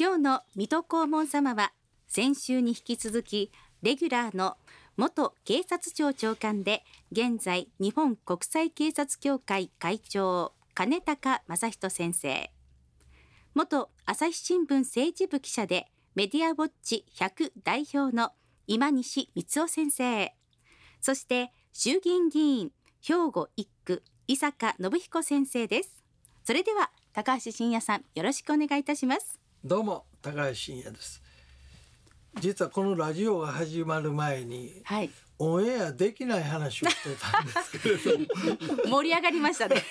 今日の水戸黄門様は先週に引き続きレギュラーの元警察庁長官で現在日本国際警察協会会長金高正人先生、元朝日新聞政治部記者でメディアウォッチ100代表の今西光雄先生、そして衆議院議員兵庫1区伊坂信彦先生です。それでは高橋真也さん、よろしくお願いいたします。 どうも高橋真也です。実はこのラジオが始まる前に、オンエアできない話をしてたんですけれども盛り上がりましたね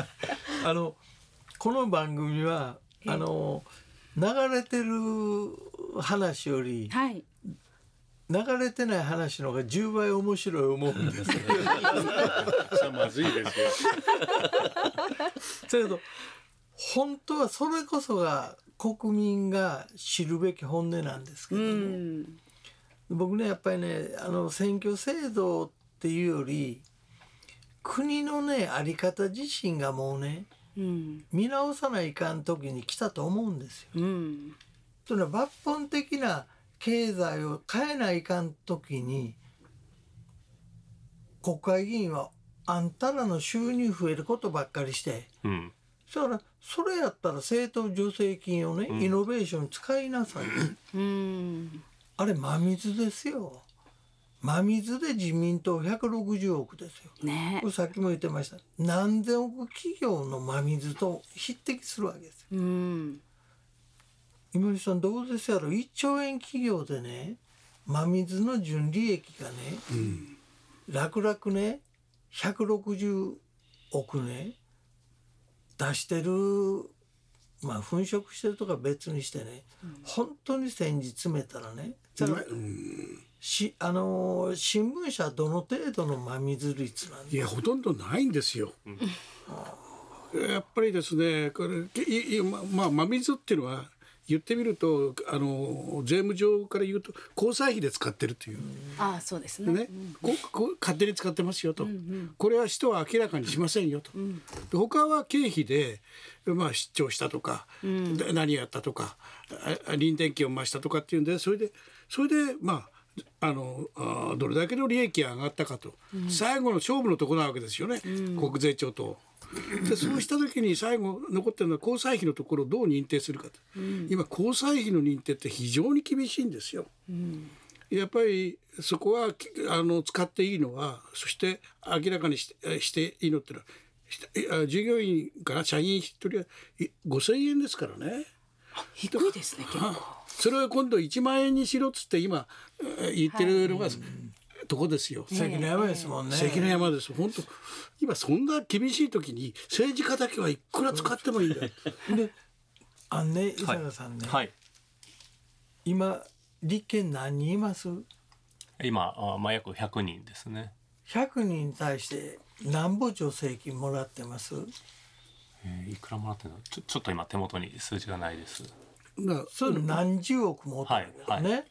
この番組は流れてる話より、流れてない話の方が10倍面白い思うんですねまずいですよだけど本当はそれこそが国民が知るべき本音なんですけども、僕ねやっぱりね選挙制度っていうより国のねあり方自身がもうね、見直さないかん時に来たと思うんですよ。というのは抜本的な経済を変えないかん時に国会議員はあんたらの収入増えることばっかりして、だからそれやったら政党助成金をね、イノベーション使いなさい、あれ真水ですよ。真水で自民党160億ですよ、これさっきも言ってました。何千億企業の真水と匹敵するわけですよ。今西さんどうですやろ、1兆円企業でね真水の純利益がね、楽々ね160億ね出してる、粉飾してるとか別にしてね、本当に先日詰めたらね、新聞社どの程度の真水率なんですか。 いやほとんどないんですよ、やっぱりですねこれ真水っていうのは言ってみると税務上から言うと交際費で使ってるという、 そうですね、 勝手に使ってますよと、これは使途は明らかにしませんよと、他は経費で、出張したとか、何やったとか臨転機を増したとかっていうんでそれでどれだけの利益が上がったかと、最後の勝負のところなわけですよね、国税庁と。でそうした時に最後残ってるのは交際費のところをどう認定するかと、今交際費の認定って非常に厳しいんですよ、やっぱりそこは使っていいのは、そして明らかにしていいのってのは従業員から社員一人は5000円ですからね。 低いですね結構。 それを今度1万円にしろっつって今言ってるのが、とこですよ。 関の山ですもんね。 関の山です。本当今そんな厳しい時に政治家だけはいくら使ってもいいんだよで伊坂さんね、今立憲何人います？ 今約100人ですね。 100人に対して何ぼ助成金もらってます？ いくらもらってるの？ちょっと今手元に数字がないです。 それ何十億もってるわけね、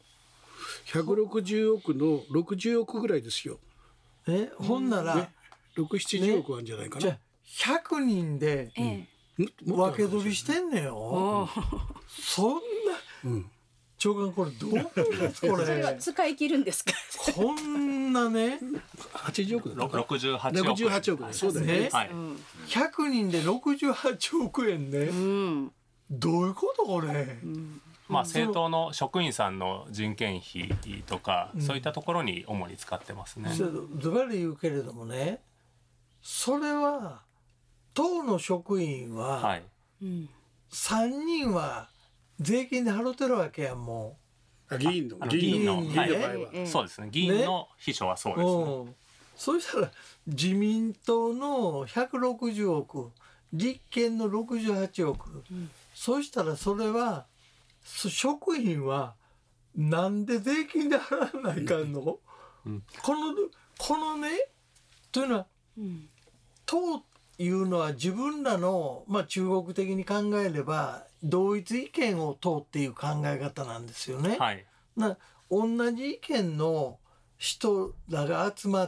160億の60億ぐらいですよ。 ほんなら、 6、70億あるんじゃないかな。じゃあ100人で分け取りしてんねよ。そんな、長官これどうなんですかこれ。 それは使い切るんですか。 こんなね 80億だった 68億そうだね、 100人で68億円ね、どういうことこれ。 政党の職員さんの人件費とか、そういったところに主に使ってますね。 ズバリ言うけれどもね、それは党の職員は、3人は税金で払ってるわけやん。もう議員のそうですね、議員の秘書はそうですね。 そうしたら自民党の160億立憲の68億、そうしたらそれは職員はなんで税金で払わないかんの、このねというのは、党いうのは自分らの、中国的に考えれば同一意見を党っていう考え方なんですよね。同じ意見の人らが集まって、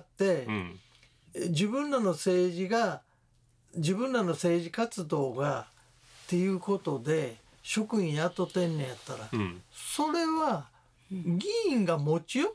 自分らの政治活動がっていうことで職員雇ってんねやったら、それは議員が持ち寄って、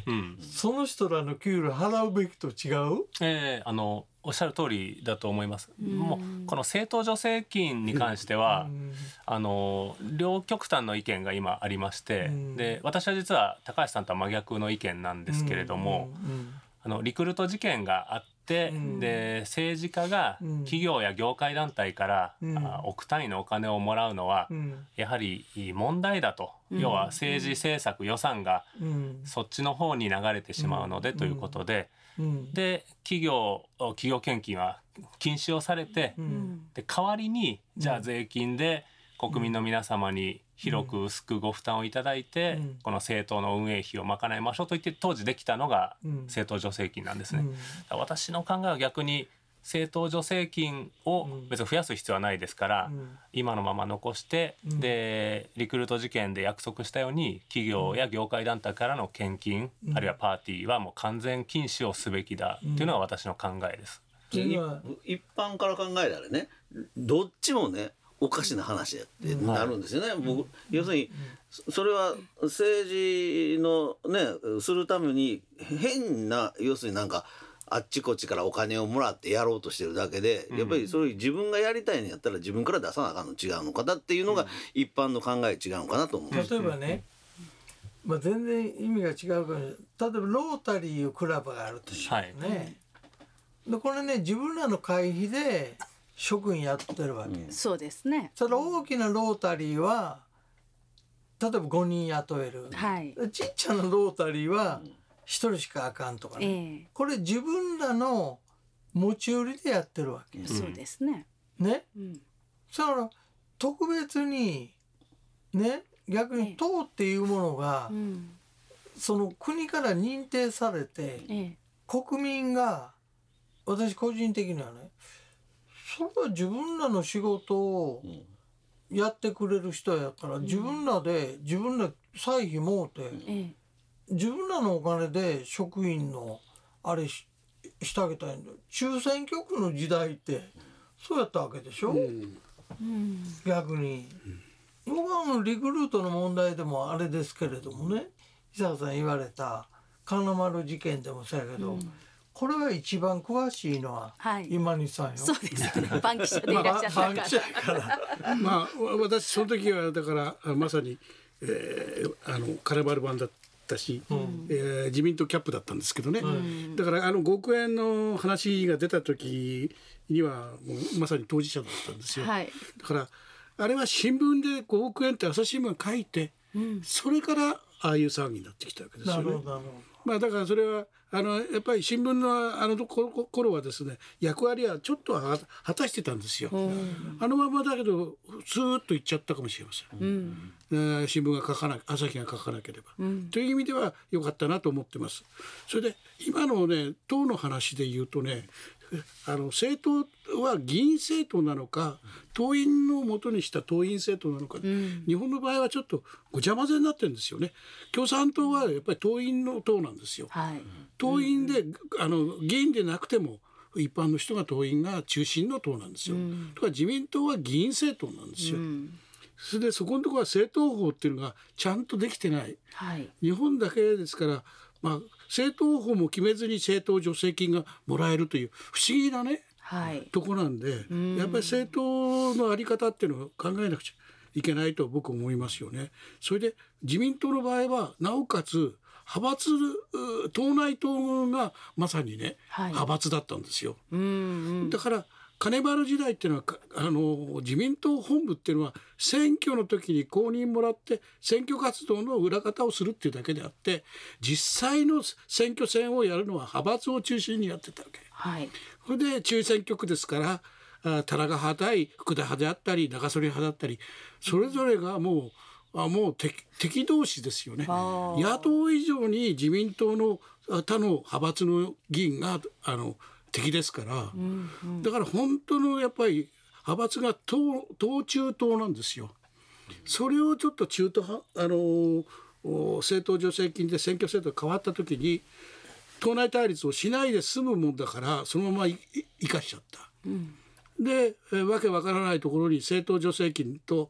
その人らの給料払うべきと違う？ おっしゃる通りだと思います。もうこの政党助成金に関しては、両極端の意見が今ありまして、で私は実は高橋さんとは真逆の意見なんですけれども、リクルート事件があって、で政治家が企業や業界団体から、億単位のお金をもらうのは、やはり問題だと、要は政治政策予算がそっちの方に流れてしまうのでということで、で企業献金は禁止をされて、で代わりにじゃあ税金で国民の皆様に広く薄くご負担をいただいて、この政党の運営費を賄いましょうと言って当時できたのが政党助成金なんですね。私の考えは逆に政党助成金を別に増やす必要はないですから、今のまま残して、でリクルート事件で約束したように企業や業界団体からの献金、あるいはパーティーはもう完全禁止をすべきだというのが私の考えです。 一般から考えたらね、どっちもねおかしな話やってなるんですよね。僕要するにそれは政治のねするために変な、要するになんかあっちこっちからお金をもらってやろうとしてるだけで、やっぱりそれ自分がやりたいのやったら自分から出さなあかんの違うのかなっていうのが一般の考え違うのかなと思う。 例えばね、全然意味が違うから、例えばロータリークラブがあるとしますね、でこれね自分らの会費で職員やってるわけ、 そうですね。 それ大きなロータリーは例えば5人雇える、ちっちゃなロータリーは1人しかあかんとかね、これ自分らの持ち売りでやってるわけ、 そうですね。 ね、だから特別にね、逆に党っていうものが、その国から認定されて、国民が、私個人的にはね、それは自分らの仕事をやってくれる人やから、自分ら歳費もうて、自分らのお金で職員のあれしてあげたいんだよ。中選挙区の時代ってそうやったわけでしょ、逆に。僕はリクルートの問題でもあれですけれどもね、伊坂さん言われた金丸事件でもそうやけど、これは一番詳しいのは今西さんよ。 そうですね。バンキシャでいらっしゃったから。 バンキシャから。 私その時はだからまさに、金丸版だったし、自民党キャップだったんですけどね、だから5億円の話が出た時にはもうまさに当事者だったんですよ、だからあれは新聞で5億円って朝日新聞が書いて、それからああいう騒ぎになってきたわけですよね。だからそれはやっぱり新聞の頃はですね、役割はちょっとは果たしてたんですよ。あのままだけどスーッといっちゃったかもしれません、新聞が朝日が書かなければ、という意味では良かったなと思ってます。それで今のね党の話で言うとね、政党は議員政党なのか党員のもとにした党員政党なのか、日本の場合はちょっとごちゃ混ぜになってるんですよね。共産党はやっぱり党員の党なんですよ、党員で議員でなくても一般の人が党員が中心の党なんですよ、だから自民党は議員政党なんですよ、それでそこのところは政党法っていうのがちゃんとできてない、日本だけですから、政党法も決めずに政党助成金がもらえるという不思議なね、とこなんで、やっぱり政党の在り方っていうのを考えなくちゃいけないと僕思いますよね。それで自民党の場合はなおかつ派閥、党内党がまさにね、派閥だったんですよ。だから金丸時代っていうのは自民党本部っていうのは選挙の時に公認もらって選挙活動の裏方をするっていうだけであって、実際の選挙戦をやるのは派閥を中心にやってたわけ、それで中選挙区ですから田中派対福田派であったり中曽根派だったり、それぞれがもう敵同士ですよね。野党以上に自民党の他の派閥の議員が敵ですから、だから本当のやっぱり派閥が党中党なんですよ。それをちょっと中途派政党助成金で選挙制度が変わった時に党内対立をしないで済むもんだから、そのまま生かしちゃった、でわけわからないところに政党助成金と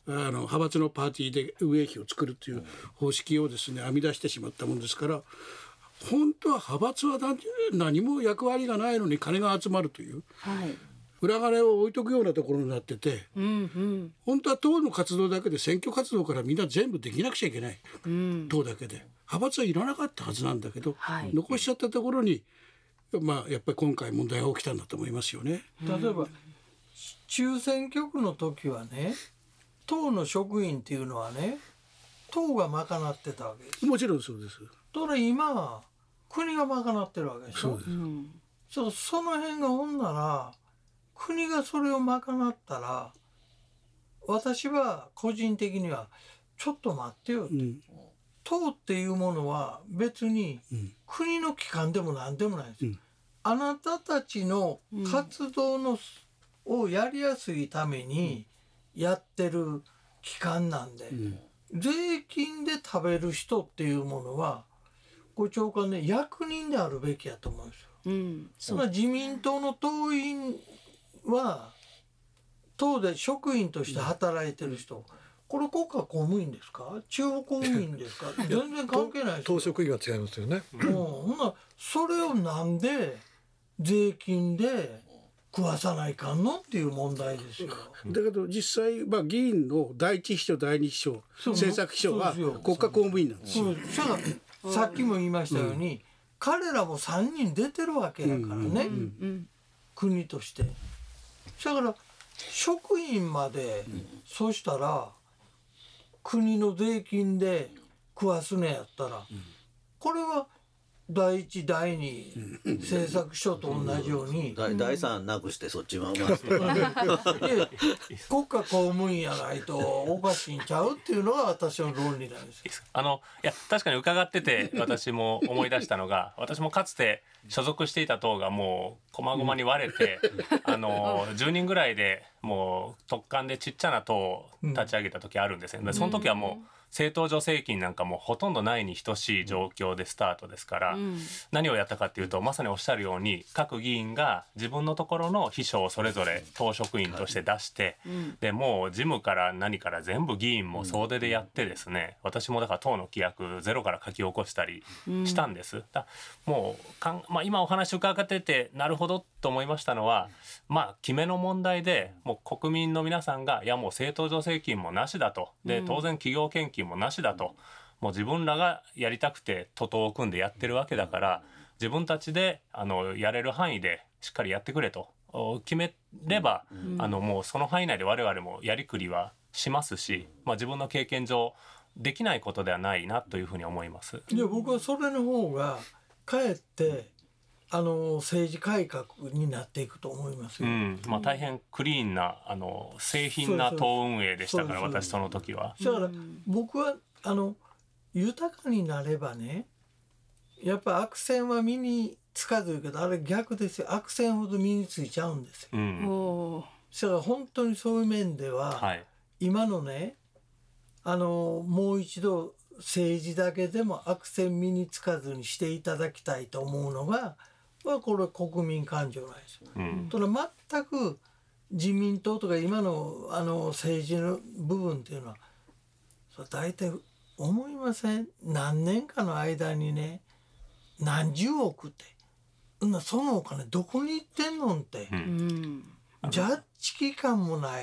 派閥のパーティーで運営費を作るという方式をですね編み出してしまったものですから、本当は派閥は何も役割がないのに金が集まるという、裏金を置いとくようなところになってて、本当は党の活動だけで選挙活動からみんな全部できなくちゃいけない、党だけで派閥はいらなかったはずなんだけど、残しちゃったところに、やっぱり今回問題が起きたんだと思いますよね。 例えば中選挙区の時はね、党の職員っていうのはね、党が賄ってたわけです。 もちろんそうです。 とれ今国が賄ってるわけでしょ。その辺がほんなら国がそれを賄ったら、私は個人的にはちょっと待ってよ、党っていうものは別に国の機関でも何でもないんですよ。あなたたちの活動をやりやすいためにやってる機関なんで、税金で食べる人っていうものはご長官ね、役人であるべきやと思うんですよ。自民党の党員は党で職員として働いてる人、これ国家公務員ですか、地方公務員ですか全然関係ないですよ。 党職員は違いますよね。 ほんなそれをなんで税金で食わさないかんのっていう問題ですよ。 だけど実際、議員の第一秘書第二秘書政策秘書は国家公務員なんですよ。 さっきも言いましたように、彼らも3人出てるわけだからね、国として。だから職員まで、そしたら国の税金で食わすねやったら、これは第一第二政策書と同じように第三なくしてそっち回す国家公務員やないとおかしいんちゃうっていうのが私の論理なんです。 いや確かに伺ってて私も思い出したのが、私もかつて所属していた党がもう細々に割れて、10人ぐらいでもう特管でちっちゃな党を立ち上げた時あるんですよ。でその時はもう政党助成金なんかもほとんどないに等しい状況でスタートですから、何をやったかっていうと、まさにおっしゃるように各議員が自分のところの秘書をそれぞれ党職員として出して、でもう事務から何から全部議員も総出でやってですね、私もだから党の規約ゼロから書き起こしたりしたんです。もう今お話伺っててなるほどと思いましたのは、決めの問題でもう国民の皆さんがいやもう政党助成金もなしだと、で当然企業献金もなしだと、もう自分らがやりたくて徒党を組んでやってるわけだから、自分たちでやれる範囲でしっかりやってくれと決めれば、もうその範囲内で我々もやりくりはしますし、自分の経験上できないことではないなというふうに思います。 いや僕はそれの方がかえって政治改革になっていくと思いますよ。 大変クリーンな製品な党運営でしたから、私その時は。 だから僕は豊かになればね、やっぱ悪戦は身につかず言うけど、あれ逆ですよ。悪戦ほど身についちゃうんですよ。だから本当にそういう面では、今のねもう一度政治だけでも悪戦身につかずにしていただきたいと思うのが、これ国民感情なんですよ。それ全く自民党とか今の政治の部分っていうのは大体思いません？何年かの間にね、何十億ってそのお金どこに行ってんのんって、ジャッジ機関もない、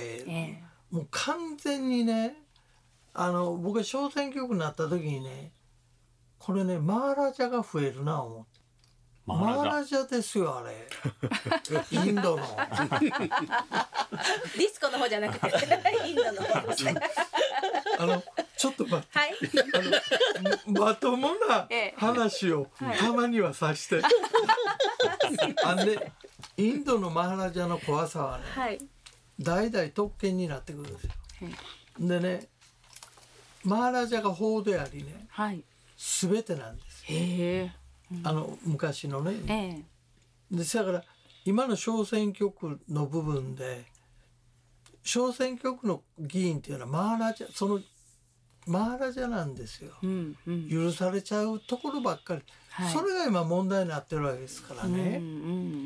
もう完全にね、僕が小選挙区になった時にね、これねマーラジャが増えるな思って。マーラジャですよあれインドのディスコの方じゃなくてインドの方ですちょっと待って、まともな話をたまにはさして、インドのマーラジャの怖さはね、代々特権になってくるんですよ。でね、マーラジャが法でありね、全てなんですよ。昔のね、だから今の小選挙区の部分で小選挙区の議員っていうのはマーラジャなんですよ、許されちゃうところばっかり、それが今問題になってるわけですからね。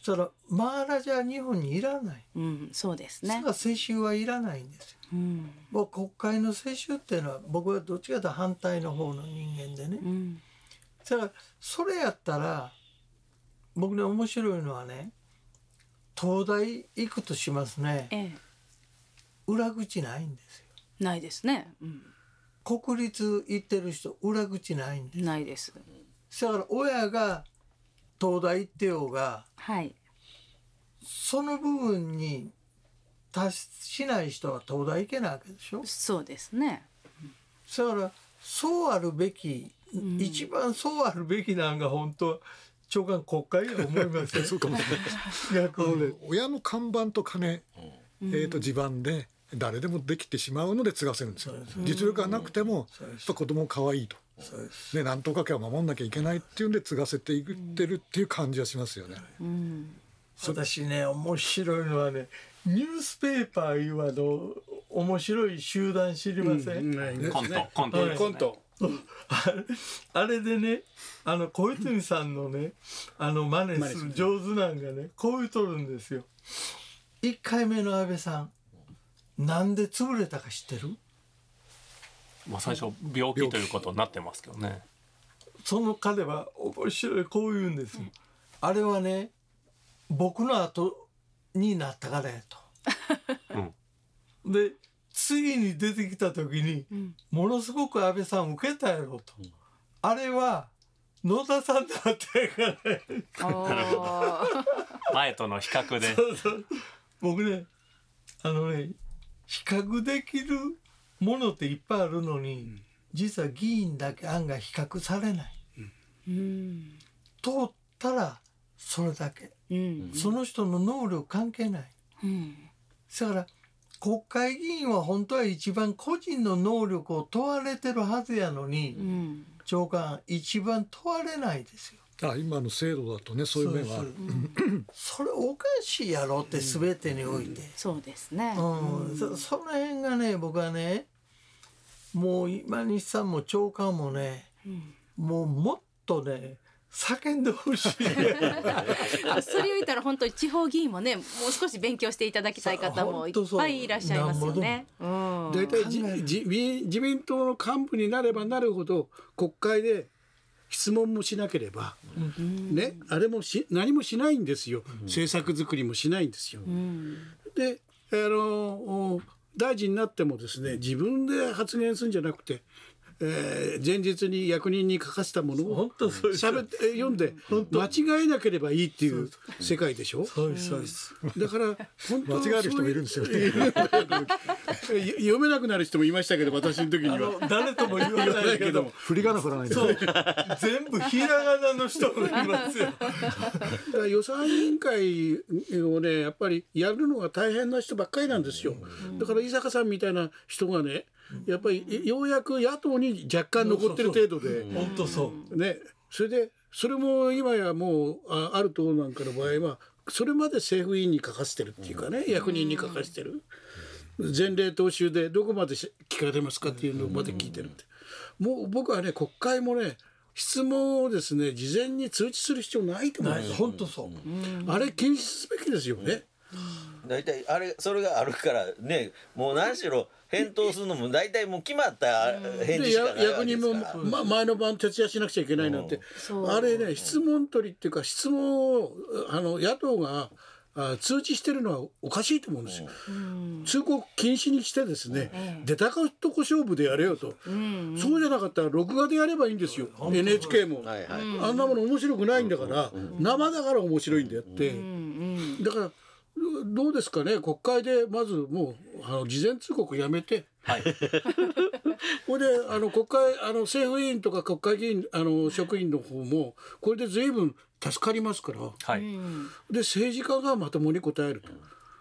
そしたらマーラじゃ日本にいらない、 そうですね。 世襲はいらないんですよ。もう国会の世襲っていうのは僕はどっちかというと反対の方の人間でね、だからそれやったら僕ね面白いのはね、東大行くとしますね、裏口ないんですよ。 ないですね、 国立行ってる人裏口ないんです。 ないです。 だから親が東大行ってようが、その部分に達しない人は東大行けないわけでしょ。 そうですね。 だからそうあるべき、一番そうあるべきなんが本当は長官国会や思いますね。 そうかもしれない。逆に親の看板と金、地盤で誰でもできてしまうので継がせるんですよ。実力がなくてもやっぱ子供可愛いと。で何とか家を守んなきゃいけないっていうんで継がせていってるっていう感じはしますよね。 私ね面白いのはね、ニュースペーパーいう面白い集団知りません？ コントあれでね、小泉さんのね真似する上手なんがね、こう言うとるんですよ。1回目の安倍さんなんで潰れたか知ってる？ 最初病気ということになってますけどね。 その彼は面白い、こう言うんです、あれはね僕の後になったからやと、で次に出てきた時に、ものすごく安倍さん受けたやろと、あれは野田さんだったやから前との比較でそう僕ね比較できるものっていっぱいあるのに、実は議員だけ案外比較されない、通ったらそれだけ、その人の能力関係ない、だから国会議員は本当は一番個人の能力を問われてるはずやのに、長官一番問われないですよ。 今の制度だとね、そういう面はある。 それおかしいやろって全てにおいて、 そうですね、 その辺がね僕はね、もう今西さんも長官もね、もっとね叫んでほしいそれを言ったら本当に地方議員もね、もう少し勉強していただきたい方もいっぱいいらっしゃいますよね。 大体自民党の幹部になればなるほど国会で質問もしなければ、ね、あれも何もしないんですよ、政策作りもしないんですよ。で大臣になってもですね、自分で発言するんじゃなくて、前日に役人に書かせたものを読んで間違えなければいいっていう世界でしょ。だから本当間違える人もいるんですよ読めなくなる人もいましたけど、私の時には誰とも言わないけど振り仮名振らないで全部ひらがなの人もいますよ。 だから予算委員会をね、やっぱりやるのが大変な人ばっかりなんですよ。だから井坂さんみたいな人がね、やっぱりようやく野党に若干残ってる程度で、 本当そうね、それも今やもうある党なんかの場合はそれまで政府委員に書かせてるっていうかね、役人に書かせてる、前例踏襲でどこまで聞かれますかっていうのまで聞いてるって、もう僕はね、国会もね、質問をですね事前に通知する必要ないと思うんですよ。 本当そう、 あれ禁止すべきですよね。 大体それがあるからね、もう何しろ返答するのも大体もう決まった返事しかないわけですから。 役人も、前の晩徹夜しなくちゃいけないなんて、あれね、質問取りっていうか質問を野党が通知してるのはおかしいと思うんですよ。通告禁止にしてですね、出たかとこ勝負でやれよと、そうじゃなかったら録画でやればいいんですよ、NHK も、あんなもの面白くないんだから、生だから面白いんだよって、だからどうですかね、国会でまずもう事前通告やめて、これで国会政府委員とか国会議員職員の方もこれで随分助かりますから、で政治家がまともに答えると。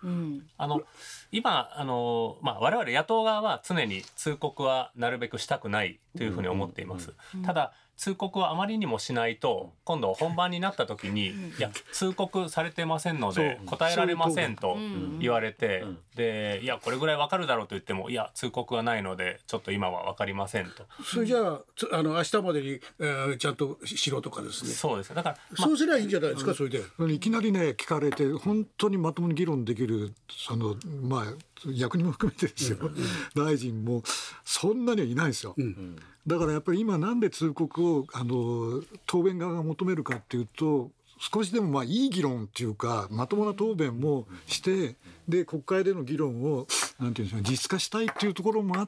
今我々野党側は常に通告はなるべくしたくないというふうに思っています。ただ通告をあまりにもしないと今度本番になった時に、いや通告されてませんので答えられませんと言われて、でいやこれぐらいわかるだろうと言っても、いや通告がないのでちょっと今はわかりませんと。 それじゃあ明日までに、ちゃんとしろとかですね。 そうです。だから、 そうすればいいんじゃないですか、それで。 いきなりね聞かれて本当にまともに議論できる役人も含めてですよ、大臣もそんなにはいないですよ。だからやっぱり今なんで通告を答弁側が求めるかっていうと、少しでもいい議論っていうかまともな答弁もして、で国会での議論をなんていうんですか、実化したいっていうところもあって、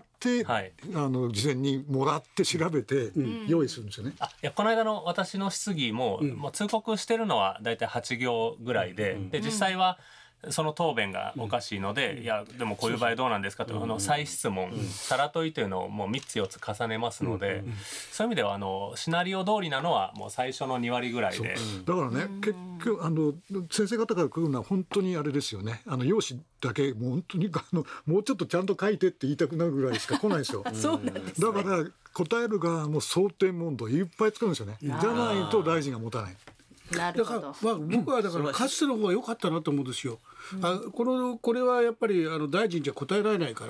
はい、事前にもらって調べて用意するんですよね。 いやこの間の私の質疑も、通告してるのはだいたい8行ぐらいで、で実際はその答弁がおかしいので、いやでもこういう場合どうなんですかと、再質問、さら問いというのをもう3つ4つ重ねますので、そういう意味ではシナリオ通りなのはもう最初の2割ぐらいで。 だからね、結局先生方から来るのは本当にあれですよね。用紙だけもう本当にもうちょっとちゃんと書いてって言いたくなるぐらいしか来ないですよ。 そうなんですね。 だから答える側も想定問答いっぱい作るんですよね。じゃないと大臣が持たない。 なるほど。 だから僕はだからかつての方が良かったなと思うんですよ。これはやっぱり大臣じゃ答えられないから、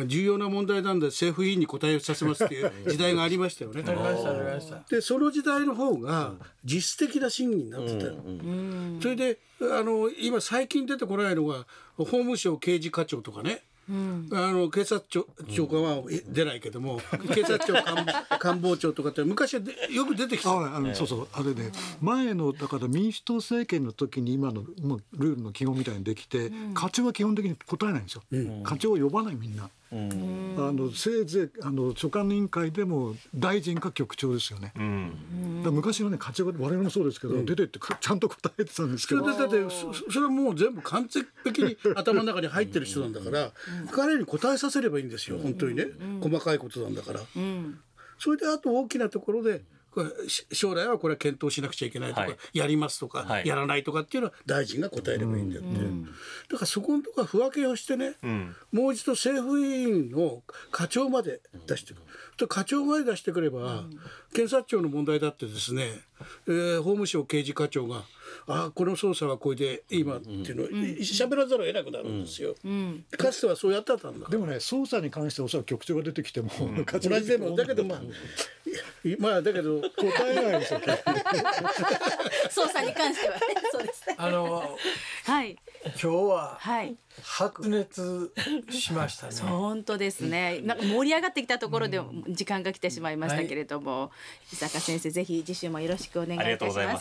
重要な問題なんで政府委員に答えさせますっていう時代がありましたよね。ありましたでその時代の方が実質的な審議になってたよ。それで今最近出てこないのが法務省刑事課長とかね。警察庁長官は出ないけども、警察庁官房長とかって昔はよく出てきた。 そうそう、あれね、前のだから民主党政権の時に今のもうルールの基本みたいにできて、課長は基本的に答えないんですよ。課長を呼ばないみんな。せいぜい所管委員会でも大臣か局長ですよね。だ昔のね課長が我々もそうですけど、出てってちゃんと答えてたんですけど、 だってそれはもう全部完璧に頭の中に入ってる人なんだから、彼に答えさせればいいんですよ。本当にね、細かいことなんだから。それであと大きなところで将来はこれは検討しなくちゃいけないとか、やりますとか、やらないとかっていうのは大臣が答えればいいんだって、だからそこのところは不分けをしてね、もう一度政府委員の課長まで出してくる。課長まで出してくれば、検察庁の問題だってですね、法務省刑事課長がこの捜査はこれで今っていうのを喋らざるを得なくなるんですよ。かつてはそうやってたんだ。 でもね、捜査に関しておそらく局長が出てきても、 同じでもだけどだけど答えないですよ。 捜査に関してはね、そうですね。はい。 今日は白熱しましたね。 本当ですね。なんか盛り上がってきたところで時間が来てしまいましたけれども、伊坂先生ぜひ次週もよろしくお願いいたします。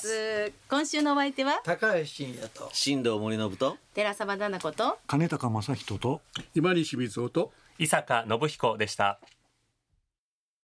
今週のお相手は高橋真也と新藤森信と寺澤奈々子と金高正人と今西光雄と伊坂信彦でした。